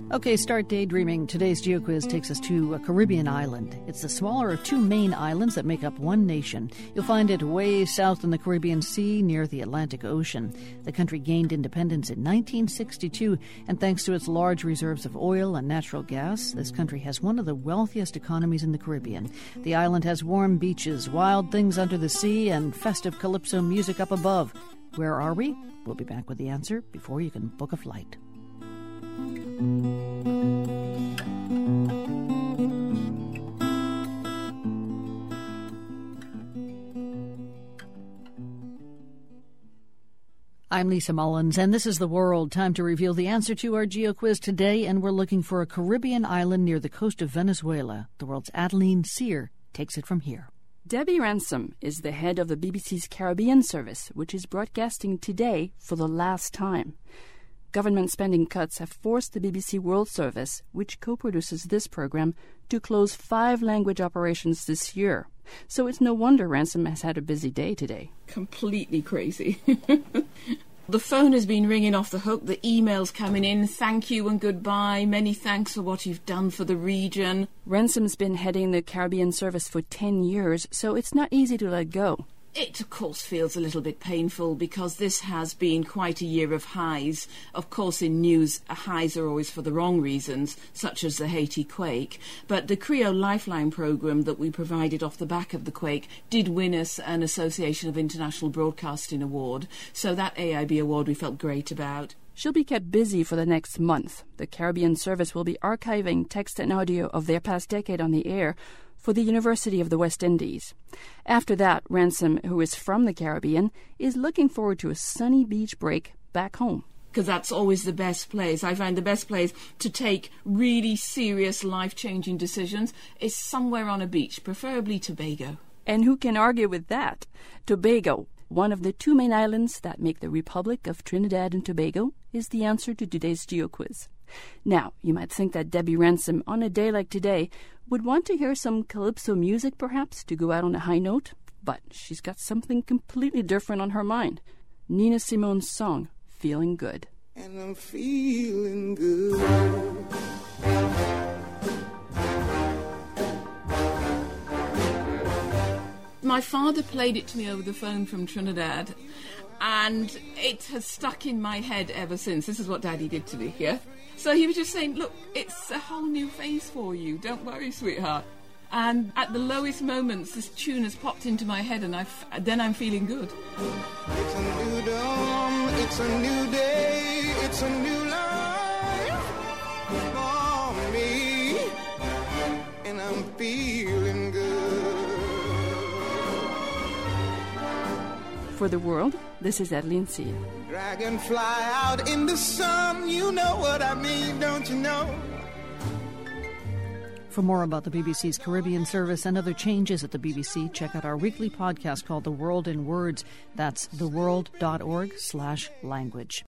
Okay, start daydreaming. Today's GeoQuiz takes us to a Caribbean island. It's the smaller of two main islands that make up one nation. You'll find it way south in the Caribbean Sea near the Atlantic Ocean. The country gained independence in 1962, and thanks to its large reserves of oil and natural gas, this country has one of the wealthiest economies in the Caribbean. The island has warm beaches, wild things under the sea, and festive calypso music up above. Where are we? We'll be back with the answer before you can book a flight. I'm Lisa Mullins, and this is The World. Time to reveal the answer to our GeoQuiz today, and we're looking for a Caribbean island near the coast of Venezuela. The World's Adeline Sear takes it from here. Debbie Ransom is the head of the BBC's Caribbean service, which is broadcasting today for the last time. Government spending cuts have forced the BBC World Service, which co-produces this program, to close 5 language operations this year. So it's no wonder Ransom has had a busy day today. Completely crazy. The phone has been ringing off the hook, the emails coming in, thank you and goodbye, many thanks for what you've done for the region. Ransom's been heading the Caribbean service for 10 years, so it's not easy to let go. It, of course, feels a little bit painful because this has been quite a year of highs. Of course, in news, highs are always for the wrong reasons, such as the Haiti quake. But the CREO Lifeline programme that we provided off the back of the quake did win us an Association of International Broadcasting Award. So that AIB award we felt great about. She'll be kept busy for the next month. The Caribbean service will be archiving text and audio of their past decade on the air for the University of the West Indies. After that, Ransom, who is from the Caribbean, is looking forward to a sunny beach break back home. Because that's always the best place. I find the best place to take really serious, life-changing decisions is somewhere on a beach, preferably Tobago. And who can argue with that? Tobago, one of the 2 main islands that make the Republic of Trinidad and Tobago, is the answer to today's GeoQuiz. Now, you might think that Debbie Ransom, on a day like today, would want to hear some calypso music, perhaps, to go out on a high note. But she's got something completely different on her mind. Nina Simone's song, Feeling Good. And I'm feeling good. My father played it to me over the phone from Trinidad, and it has stuck in my head ever since. This is what Daddy did to me, yeah? So he was just saying, look, it's a whole new phase for you. Don't worry, sweetheart. And at the lowest moments, this tune has popped into my head, and then I'm feeling good. It's a new dawn, it's a new day, it's a new life for me, and I'm feeling good. For The World, this is Adeline Sear. Dragonfly out in the sun, you know what I mean, don't you know? For more about the BBC's Caribbean service and other changes at the BBC, check out our weekly podcast called The World in Words. That's theworld.org/language.